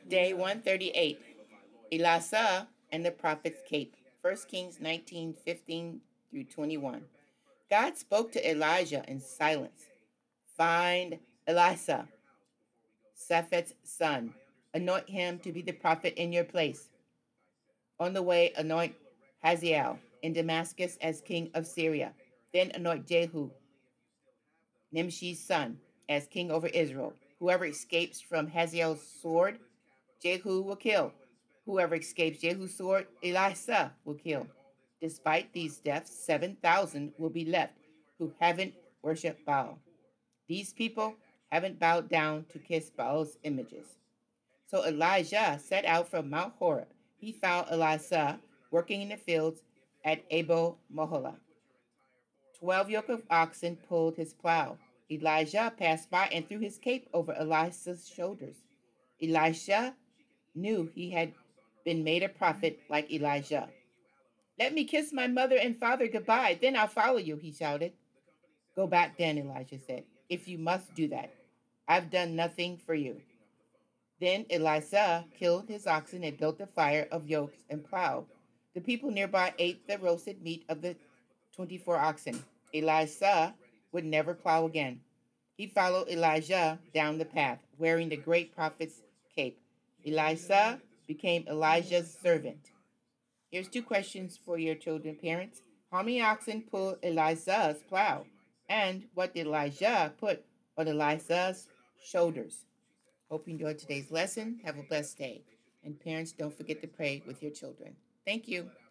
Day 138. Elisha and the Prophet's Cape. 1 Kings 19:15 through 21. God spoke to Elijah in silence. Find Elisha, Shaphat's son. Anoint him to be the prophet in your place. On the way, anoint Hazael in Damascus as king of Syria. Then anoint Jehu, Nimshi's son, as king over Israel. Whoever escapes from Hazael's sword, Jehu will kill. Whoever escapes Jehu's sword, Elisha will kill. Despite these deaths, 7,000 will be left who haven't worshiped Baal. These people haven't bowed down to kiss Baal's images. So Elijah set out from Mount Horeb. He found Elisha working in the fields at Abel Moholah. 12 yoke of oxen pulled his plow. Elijah passed by and threw his cape over Elisha's shoulders. Elisha knew he had been made a prophet like Elijah. Let me kiss my mother and father goodbye, then I'll follow you, he shouted. Go back then, Elijah said, if you must do that. I've done nothing for you. Then Elisha killed his oxen and built a fire of yokes and plowed. The people nearby ate the roasted meat of the 24 oxen. Elisha would never plow again. He followed Elijah down the path, wearing the great prophet's cape. Elisha became Elijah's servant. Here's two questions for your children, parents. How many oxen pulled Elisha's plow? And what did Elijah put on Elisha's shoulders? Hope you enjoyed today's lesson. Have a blessed day. And parents, don't forget to pray with your children. Thank you.